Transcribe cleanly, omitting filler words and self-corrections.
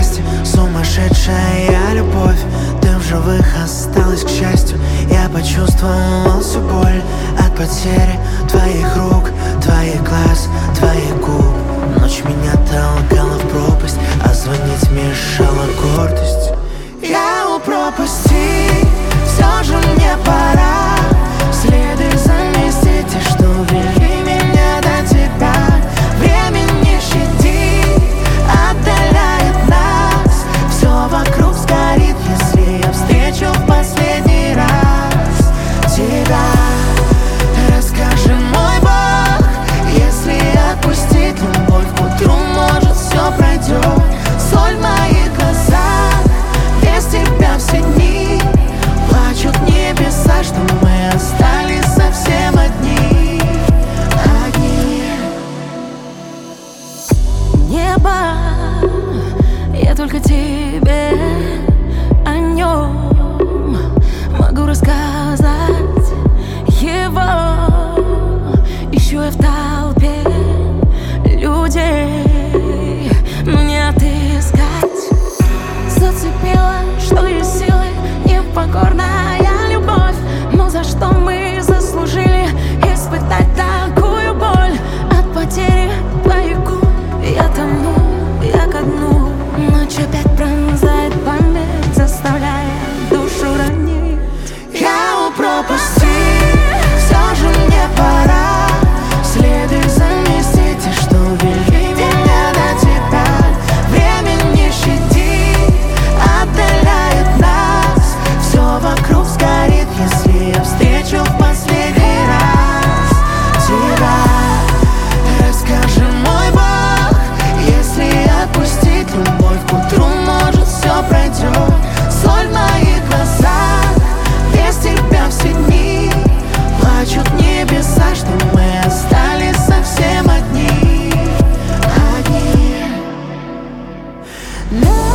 вместе. Сумасшедшая любовь, ты в живых осталась, к счастью. Я почувствовал всю боль от потери твоих рук, твоих глаз, твоих губ. Ночь меня толкала в пропасть, а звонить мешала гордость. Я у пропасти, все же мне пора. Следы заместить, и что вели меня до тебя. Время не щадит, отдаляет нас. Все вокруг сгорит, если я встречу в последний раз тебя. Расскажи, мой Бог, если отпустить любовь к утру, может, все пройдет. Соль в моих глазах, без тебя все дни. Плачут небеса, что мы остались совсем одни. Небо, я только тебе о нем могу рассказать. Его ищу я в толпе людей, но не отыскать. Зацепила, что есть силы, непокорная любовь. Но за что мы заслужили испытать такую боль? От потери твоих губ я тону, я ко дну. Ночь опять пронзает память, заставляя душу ранить. Я у пропасти, все же мне пора. Следы заместить, и что вели меня до тебя. Время не щадит, отдаляет нас. Все вокруг сгорит, если я встречу в последний раз тебя. Расскажи, мой Бог, если отпустить любовь к утру, может, все пройдет. Соль в моих глазах, без тебя все дни. Плачут небеса, что мы остались совсем одни. Одни.